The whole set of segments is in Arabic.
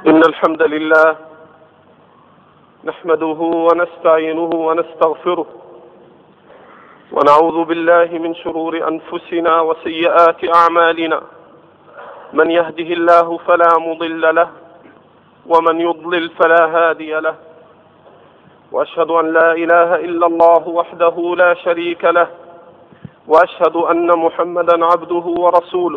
إن الحمد لله نحمده ونستعينه ونستغفره ونعوذ بالله من شرور أنفسنا وسيئات أعمالنا. من يهده الله فلا مضل له ومن يضلل فلا هادي له، وأشهد أن لا إله إلا الله وحده لا شريك له، وأشهد أن محمدا عبده ورسوله.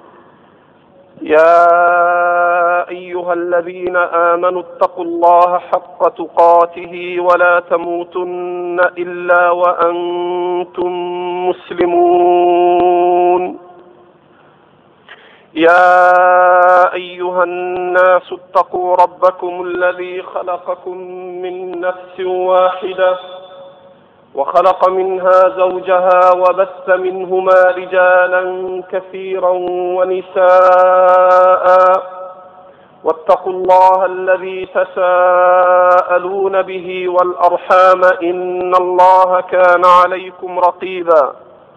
يا أيها الذين آمنوا اتقوا الله حق تقاته ولا تموتن إلا وأنتم مسلمون. يا أيها الناس اتقوا ربكم الذي خلقكم من نفس واحدة وخلق منها زوجها وبث منهما رجالا كثيرا ونساء، واتقوا الله الذي تساءلون به والأرحام إن الله كان عليكم رقيبا.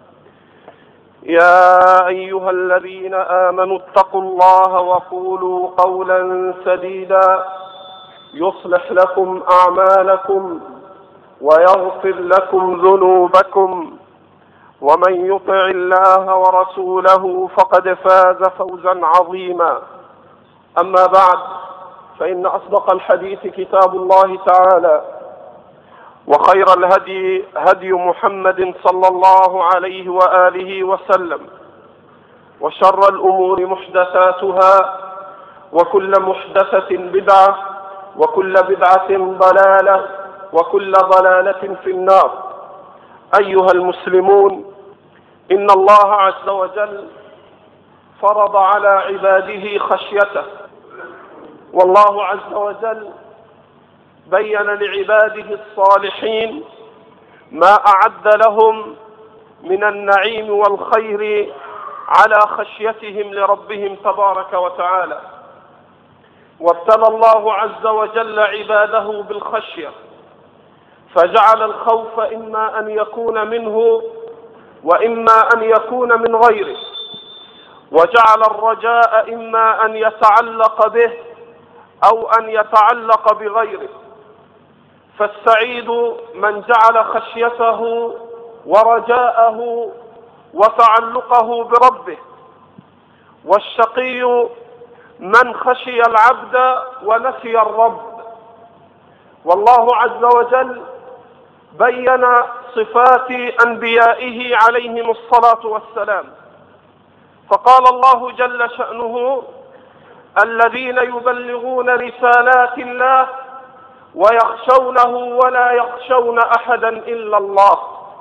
يا أيها الذين آمنوا اتقوا الله وقولوا قولا سديدا يصلح لكم أعمالكم ويغفر لكم ذنوبكم، ومن يطع الله ورسوله فقد فاز فوزا عظيما. أما بعد، فإن أصدق الحديث كتاب الله تعالى، وخير الهدي هدي محمد صلى الله عليه وآله وسلم، وشر الأمور محدثاتها، وكل محدثة بدعة، وكل بدعة ضلالة، وكل ضلالة في النار. أيها المسلمون، إن الله عز وجل فرض على عباده خشيته، والله عز وجل بين لعباده الصالحين ما أعد لهم من النعيم والخير على خشيتهم لربهم تبارك وتعالى. وابتلى الله عز وجل عباده بالخشية، فجعل الخوف إما أن يكون منه وإما أن يكون من غيره، وجعل الرجاء إما أن يتعلق به أو أن يتعلق بغيره. فالسعيد من جعل خشيته ورجاءه وتعلقه بربه، والشقي من خشي العبد ونسي الرب. والله عز وجل بين صفات أنبيائه عليهم الصلاة والسلام، فقال الله جل شأنه: الذين يبلغون رسالات الله ويخشونه ولا يخشون أحدا إلا الله.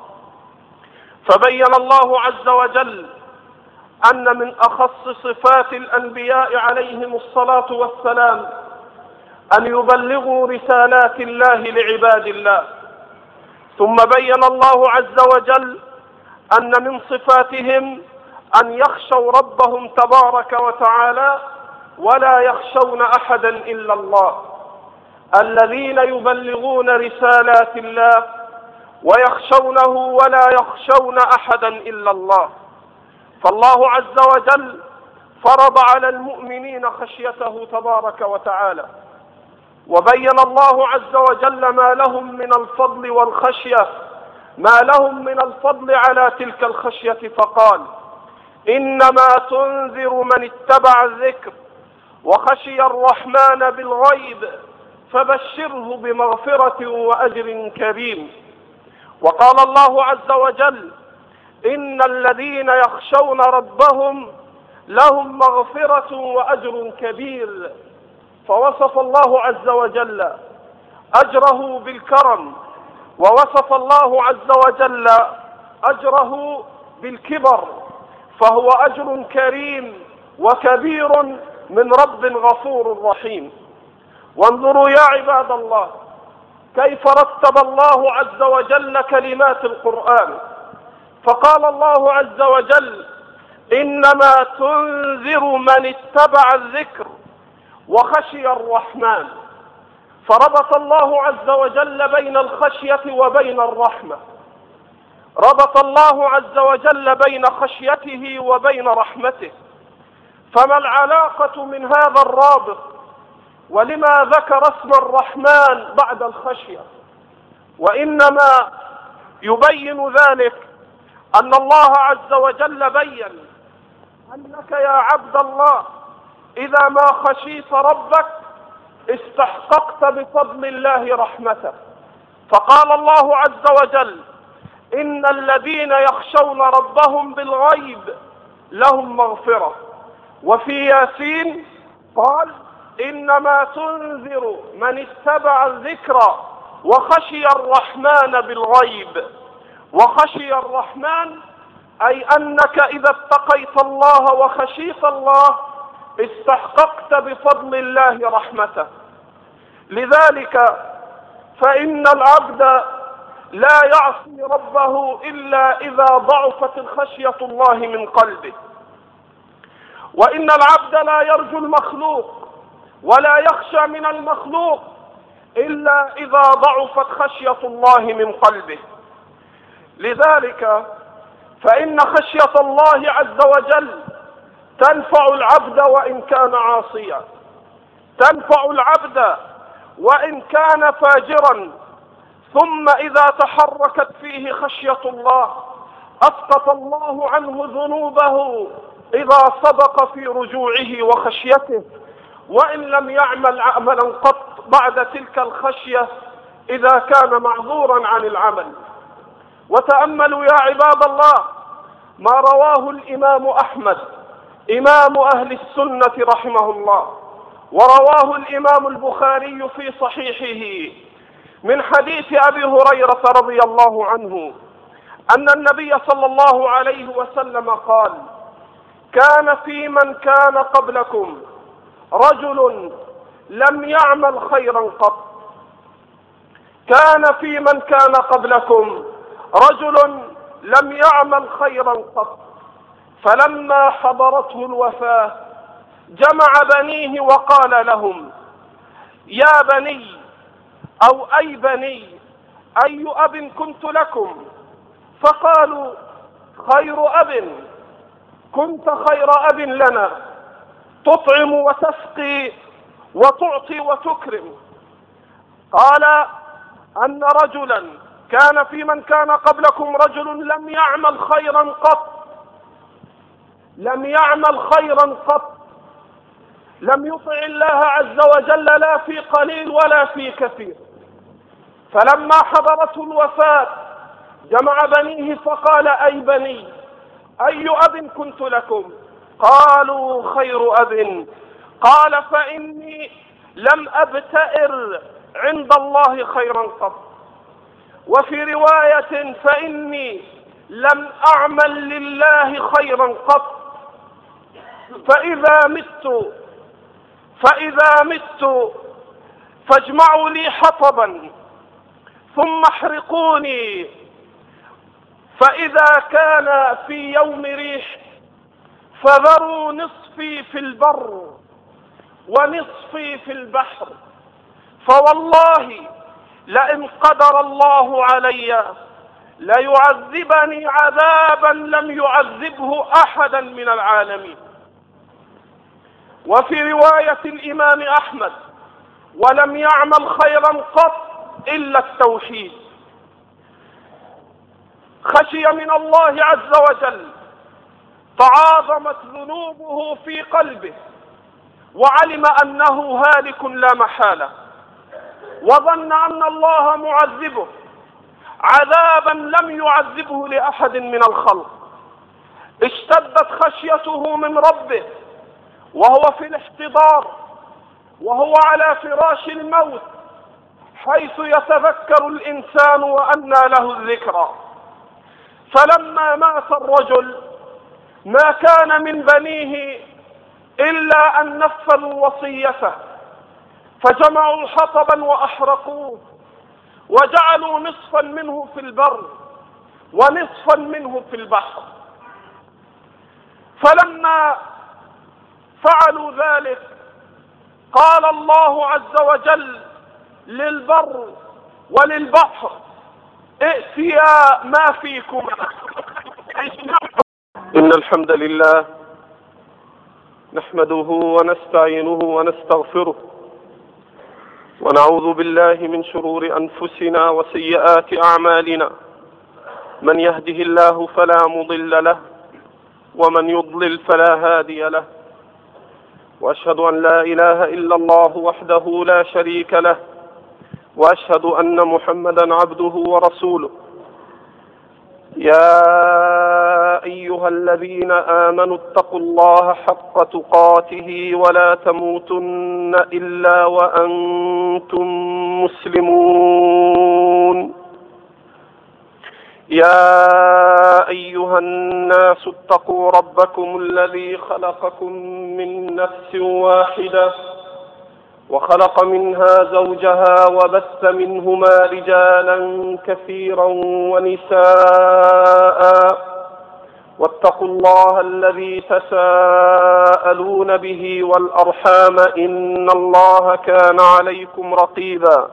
فبين الله عز وجل أن من أخص صفات الأنبياء عليهم الصلاة والسلام أن يبلغوا رسالات الله لعباد الله. ثم بين الله عز وجل أن من صفاتهم أن يخشوا ربهم تبارك وتعالى ولا يخشون أحدا إلا الله. الذين يبلغون رسالات الله ويخشونه ولا يخشون أحدا إلا الله. فالله عز وجل فرض على المؤمنين خشيته تبارك وتعالى، وبين الله عز وجل ما لهم من الفضل والخشية، ما لهم من الفضل على تلك الخشية، فقال: إنما تنذر من اتبع الذكر وخشي الرحمن بالغيب فبشره بمغفرة وأجر كريم. وقال الله عز وجل: إن الذين يخشون ربهم لهم مغفرة وأجر كبير. فوصف الله عز وجل أجره بالكرم، ووصف الله عز وجل أجره بالكبر، فهو أجر كريم وكبير من رب غفور رحيم. وانظروا يا عباد الله كيف رتب الله عز وجل كلمات القرآن، فقال الله عز وجل: إنما تنذر من اتبع الذكر وخشي الرحمن. فربط الله عز وجل بين الخشية وبين الرحمة، ربط الله عز وجل بين خشيته وبين رحمته. فما العلاقة من هذا الرابط ولما ذكر اسم الرحمن بعد الخشية؟ وإنما يبين ذلك أن الله عز وجل بين أنك يا عبد الله إذا ما خشيت ربك استحققت بفضل الله رحمته. فقال الله عز وجل: إن الذين يخشون ربهم بالغيب لهم مغفرة. وفي ياسين قال: إنما تنذر من اتبع الذكر وخشي الرحمن بالغيب. وخشي الرحمن أي أنك إذا اتقيت الله وخشيت الله استحققت بفضل الله رحمته. لذلك فإن العبد لا يعصي ربه إلا إذا ضعفت خشية الله من قلبه، وإن العبد لا يرجو المخلوق ولا يخشى من المخلوق إلا إذا ضعفت خشية الله من قلبه. لذلك فإن خشية الله عز وجل تنفع العبد وإن كان عاصيا، تنفع العبد وإن كان فاجرا، ثم إذا تحركت فيه خشية الله أسقط الله عنه ذنوبه إذا صدق في رجوعه وخشيته، وإن لم يعمل عملا قط بعد تلك الخشية إذا كان معذورا عن العمل. وتأملوا يا عباد الله ما رواه الإمام أحمد إمام أهل السنة رحمه الله، ورواه الإمام البخاري في صحيحه من حديث أبي هريرة رضي الله عنه أن النبي صلى الله عليه وسلم قال: كان في من كان قبلكم رجل لم يعمل خيرا قط. كان في من كان قبلكم رجل لم يعمل خيرا قط، فلما حضرته الوفاة جمع بنيه وقال لهم: يا بني أو أي بني أي أب كنت لكم؟ فقالوا: خير أب، كنت خير أب لنا، تطعم وتسقي وتعطي وتكرم. قال: أن رجلا كان في من كان قبلكم رجل لم يعمل خيرا قط، لم يعمل خيرا قط، لم يطع الله عز وجل لا في قليل ولا في كثير، فلما حضرته الوفاة جمع بنيه فقال: أي بني أي أب كنت لكم؟ قالوا: خير أب. قال: فإني لم أبتئر عند الله خيرا قط. وفي رواية: فإني لم أعمل لله خيرا قط. فإذا مت فاجمعوا لي حطبا ثم احرقوني، فإذا كان في يوم ريح فذروا نصفي في البر ونصفي في البحر، فوالله لئن قدر الله علي ليعذبني عذابا لم يعذبه أحدا من العالمين. وفي رواية الإمام أحمد: ولم يعمل خيرا قط إلا التوحيد. خشي من الله عز وجل، تعاظمت ذنوبه في قلبه، وعلم أنه هالك لا محالة، وظن أن الله معذبه عذابا لم يعذبه لأحد من الخلق. اشتدت خشيته من ربه وهو في الاحتضار، وهو على فراش الموت، حيث يتذكر الإنسان وأنى له الذكرى. فلما مات الرجل ما كان من بنيه إلا أن نفذوا وصيته، فجمعوا حطبا وأحرقوه، وجعلوا نصفا منه في البر ونصفا منه في البحر. فلما فعلوا ذلك قال الله عز وجل للبر وللبحر: ائتيا ما فيكما. إن الحمد لله نحمده ونستعينه ونستغفره ونعوذ بالله من شرور أنفسنا وسيئات أعمالنا، من يهده الله فلا مضل له ومن يضلل فلا هادي له، وأشهد أن لا إله إلا الله وحده لا شريك له، وأشهد أن محمدا عبده ورسوله. يا أيها الذين آمنوا اتقوا الله حق تقاته ولا تموتن إلا وأنتم مسلمون. يا أيها الناس اتقوا ربكم الذي خلقكم من نفس واحدة وخلق منها زوجها وبث منهما رجالا كثيرا ونساء، واتقوا الله الذي تساءلون به والأرحام إن الله كان عليكم رقيبا.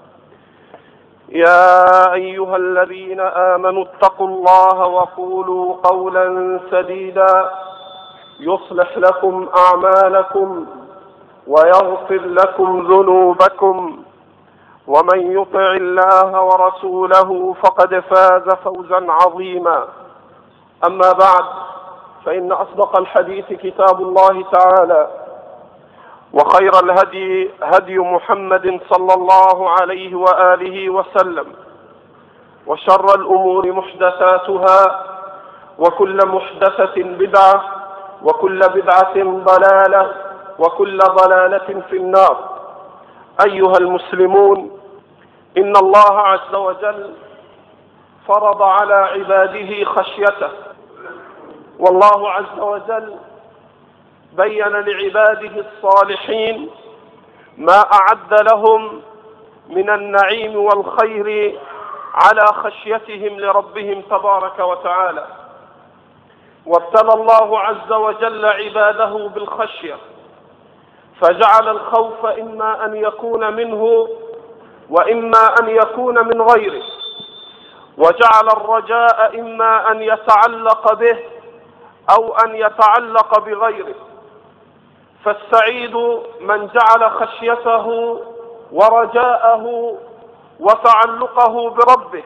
يا أيها الذين آمنوا اتقوا الله وقولوا قولا سديدا يصلح لكم أعمالكم ويغفر لكم ذنوبكم، ومن يطع الله ورسوله فقد فاز فوزا عظيما. أما بعد، فإن أصدق الحديث كتاب الله تعالى، وخير الهدي هدي محمد صلى الله عليه وآله وسلم، وشر الأمور محدثاتها، وكل محدثة بدعة، وكل بدعة ضلالة، وكل ضلالة في النار. أيها المسلمون، إن الله عز وجل فرض على عباده خشيته، والله عز وجل بين لعباده الصالحين ما أعد لهم من النعيم والخير على خشيتهم لربهم تبارك وتعالى. وابتلى الله عز وجل عباده بالخشية، فجعل الخوف إما أن يكون منه وإما أن يكون من غيره، وجعل الرجاء إما أن يتعلق به أو أن يتعلق بغيره. فالسعيد من جعل خشيته ورجاءه وتعلقه بربه،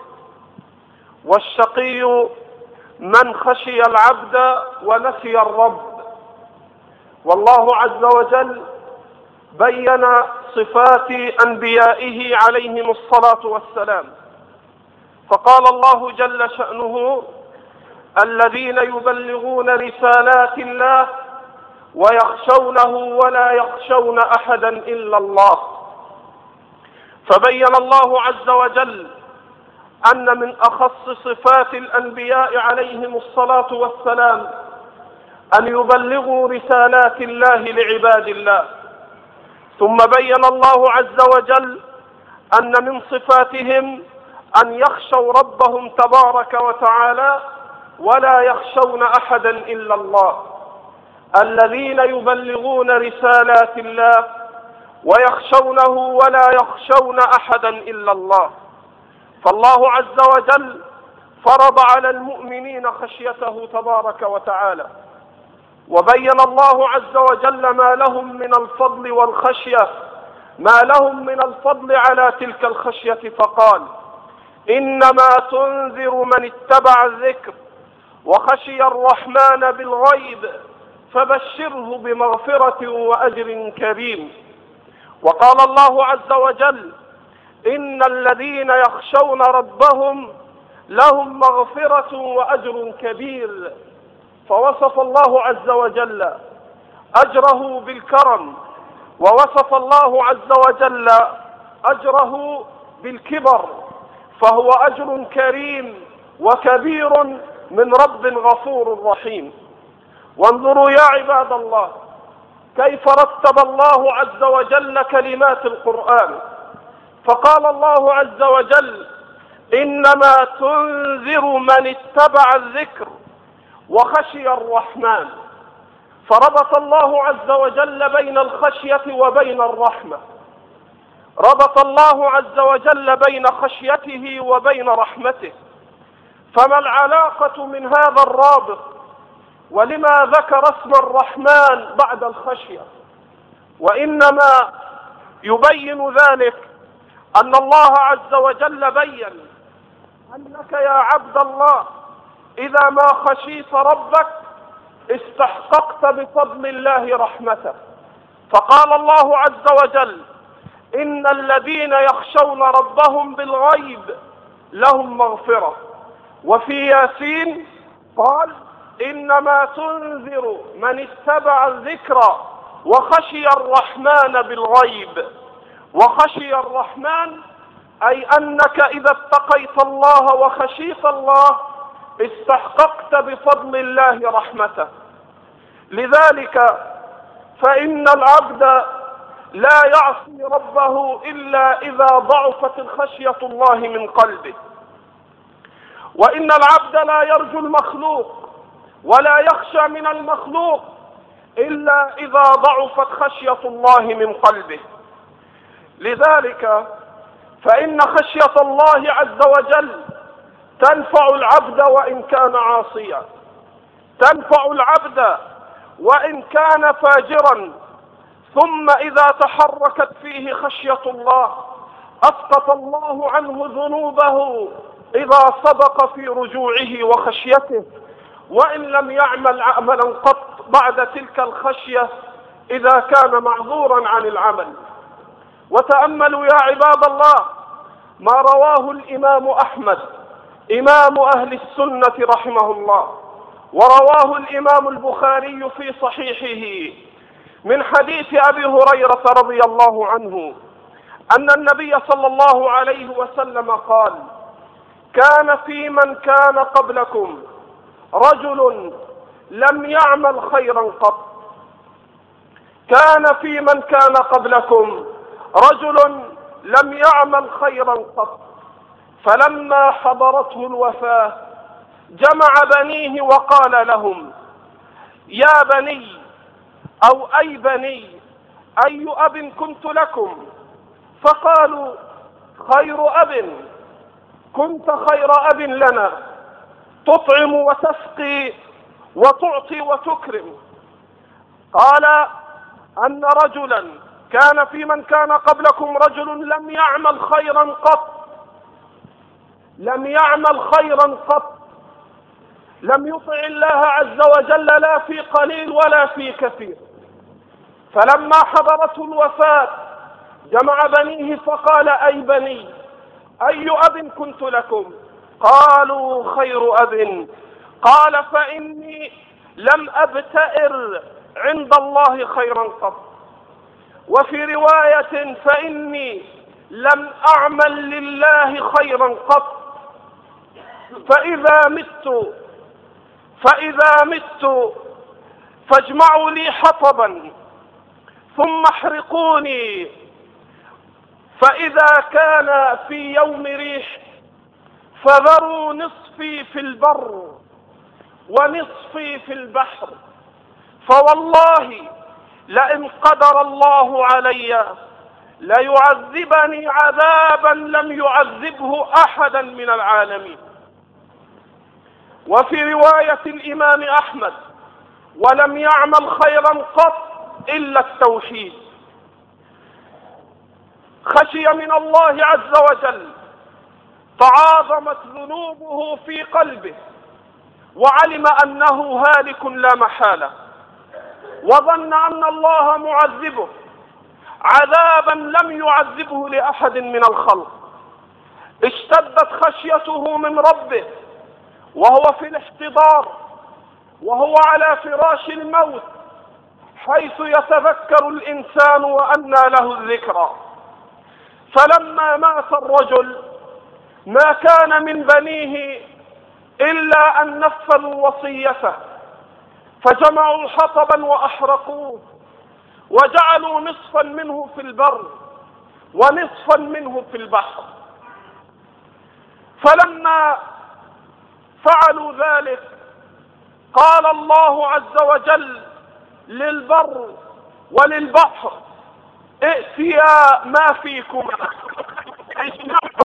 والشقي من خشي العبد ونسي الرب. والله عز وجل بين صفات أنبيائه عليهم الصلاة والسلام، فقال الله جل شأنه: الذين يبلغون رسالات الله ويخشونه ولا يخشون أحدا إلا الله. فبين الله عز وجل أن من أخص صفات الأنبياء عليهم الصلاة والسلام أن يبلغوا رسالات الله لعباد الله. ثم بين الله عز وجل أن من صفاتهم أن يخشوا ربهم تبارك وتعالى ولا يخشون أحدا إلا الله. الذين يبلغون رسالات الله ويخشونه ولا يخشون أحدا إلا الله. فالله عز وجل فرض على المؤمنين خشيته تبارك وتعالى، وبين الله عز وجل ما لهم من الفضل والخشية، ما لهم من الفضل على تلك الخشية، فقال: إنما تنذر من اتبع الذكر وخشي الرحمن بالغيب فبشره بمغفرة وأجر كريم. وقال الله عز وجل: إن الذين يخشون ربهم لهم مغفرة وأجر كبير. فوصف الله عز وجل أجره بالكرم، ووصف الله عز وجل أجره بالكبر، فهو أجر كريم وكبير من رب غفور رحيم. وانظروا يا عباد الله كيف رتب الله عز وجل كلمات القرآن، فقال الله عز وجل: إنما تنذر من اتبع الذكر وخشي الرحمن. فربط الله عز وجل بين الخشية وبين الرحمة، ربط الله عز وجل بين خشيته وبين رحمته. فما العلاقة من هذا الرابط؟ ولما ذكر اسم الرحمن بعد الخشية؟ وإنما يبين ذلك أن الله عز وجل بين أنك يا عبد الله إذا ما خشيت ربك استحققت بفضل الله رحمته، فقال الله عز وجل: إن الذين يخشون ربهم بالغيب لهم مغفرة. وفي ياسين قال: إنما تنذر من اتبع الذكر وخشي الرحمن بالغيب. وخشي الرحمن أي أنك إذا اتقيت الله وخشيت الله استحققت بفضل الله رحمته. لذلك فإن العبد لا يعصي ربه إلا إذا ضعفت خشية الله من قلبه، وإن العبد لا يرجو المخلوق ولا يخشى من المخلوق إلا إذا ضعفت خشية الله من قلبه. لذلك فإن خشية الله عز وجل تنفع العبد وإن كان عاصيا، تنفع العبد وإن كان فاجرا، ثم إذا تحركت فيه خشية الله أسقط الله عنه ذنوبه إذا صدق في رجوعه وخشيته، وإن لم يعمل عملا قط بعد تلك الخشية إذا كان معذورا عن العمل. وتأملوا يا عباد الله ما رواه الإمام أحمد إمام أهل السنة رحمه الله، ورواه الإمام البخاري في صحيحه من حديث أبي هريرة رضي الله عنه أن النبي صلى الله عليه وسلم قال: كان في من كان قبلكم رجل لم يعمل خيرا قط. كان في من كان قبلكم رجل لم يعمل خيرا قط، فلما حضرته الوفاة جمع بنيه وقال لهم: يا بني أو أي بني، أي أب كنت لكم؟ فقالوا: خير أب، كنت خير أب لنا، تطعم وتسقي وتعطي وتكرم. قال: أن رجلا كان في من كان قبلكم رجل لم يعمل خيرا قط، لم يعمل خيرا قط، لم يطع الله عز وجل لا في قليل ولا في كثير، فلما حضرته الوفاة جمع بنيه فقال: أي بني، أي أب كنت لكم؟ قالوا: خير أب. قال: فإني لم أبتئر عند الله خيرا قط. وفي رواية: فإني لم أعمل لله خيرا قط. فإذا مت فاجمعوا لي حطبا ثم احرقوني، فإذا كان في يوم ريح فذروا نصفي في البر ونصفي في البحر، فوالله لئن قدر الله علي ليعذبني عذابا لم يعذبه أحدا من العالمين. وفي رواية الإمام أحمد: ولم يعمل خيرا قط إلا التوحيد. خشي من الله عز وجل، تعاظمت ذنوبه في قلبه، وعلم أنه هالك لا محالة، وظن أن الله معذبه عذابا لم يعذبه لأحد من الخلق. اشتدت خشيته من ربه وهو في الاحتضار، وهو على فراش الموت، حيث يتذكر الإنسان وأنى له الذكرى. فلما مات الرجل ما كان من بنيه إلا أن نفذوا وصيته، فجمعوا حطبا وأحرقوه، وجعلوا نصفا منه في البر ونصفا منه في البحر. فلما فعلوا ذلك قال الله عز وجل للبر وللبحر: ائتيا ما فيكما